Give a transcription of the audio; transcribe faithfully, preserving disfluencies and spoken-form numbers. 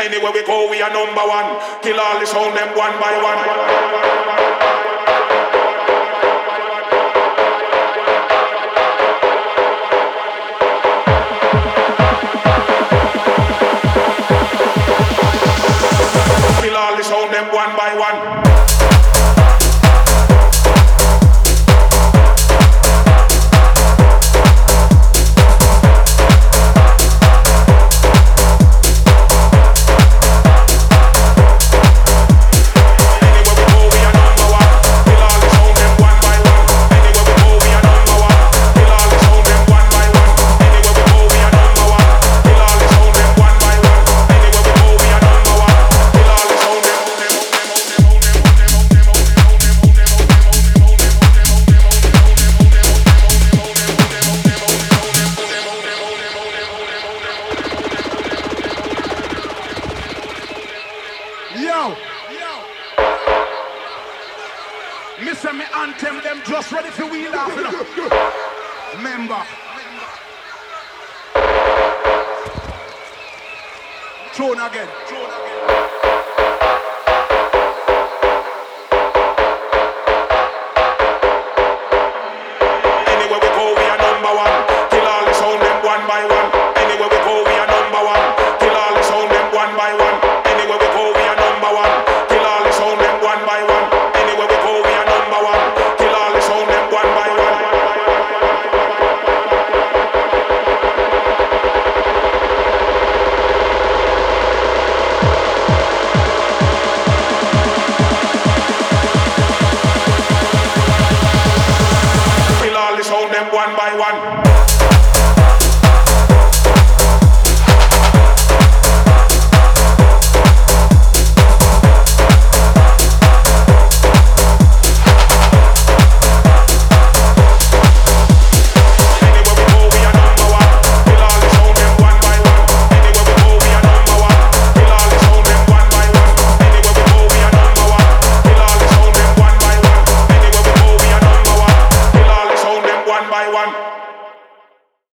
Anywhere we go, we are number one. Kill all the sound them one by one. Kill all the sound them one by one. Throne again. Throne again. Anywhere we go, we are number one. Kill all the sound them one by one. Anywhere we go, we are number one. Kill all the sound them one by one. Anywhere we go, we are number one. Kill all the sound them one by one. Anywhere we go, we are number one. Kill all the sound them one by one. Sound them one by one.